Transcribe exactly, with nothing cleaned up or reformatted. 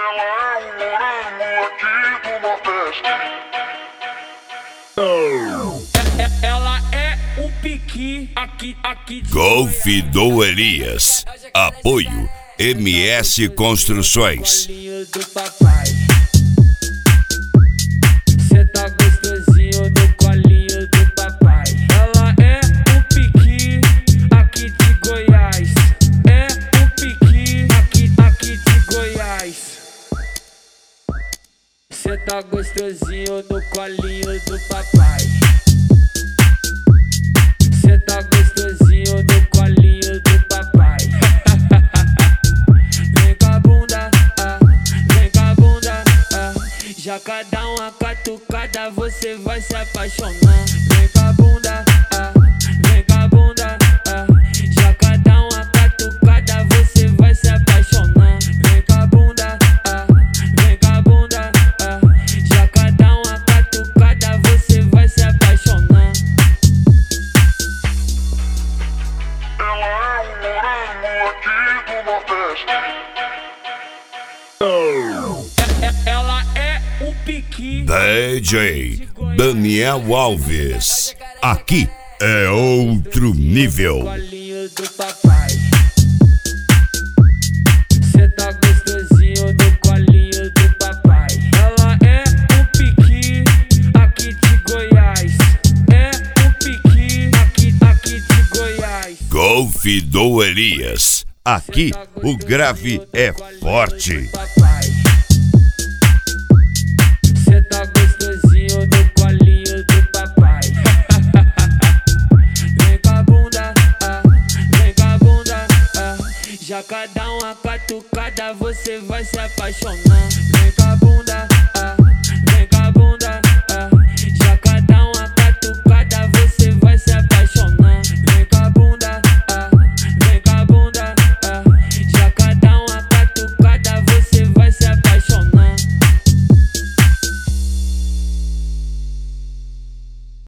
Ela é um morango aqui do Nordeste. Ela é um piqui aqui, aqui de Golf do Elias. Apoio M S Construções. do papai. Cê tá gostosinho do colinho do papai. Ela é um piqui aqui de Goiás. É um piqui aqui, aqui de Goiás. Cê tá gostosinho do colinho do papai. Cê tá gostosinho do colinho do papai. Vem com a bunda, ah, vem com a bunda, ah. Já cada uma catucada você vai se apaixonar. Vem com a bunda, ah, vem com a bunda, ah. Já cada uma catucada você vai se apaixonar. Vem com a bunda, ah, vem com a bunda, ah. Já cada uma catucada você vai se apaixonar. Ela é um morango aqui do Nordeste. Ela é um piqui. D J Daniel Alves. Aqui é outro nível. Colinho do papai. Cê tá gostosinho do colinho do papai. Ela é um piqui aqui de Goiás. É um piqui aqui, aqui de Goiás. Golf do Elias. Aqui o grave é forte. Papai. Cê tá gostosinho do colinho do papai. Vem com a bunda, ah, vem com a bunda, ah. Já cada uma catucada você vai se apaixonar. Vem com a bunda.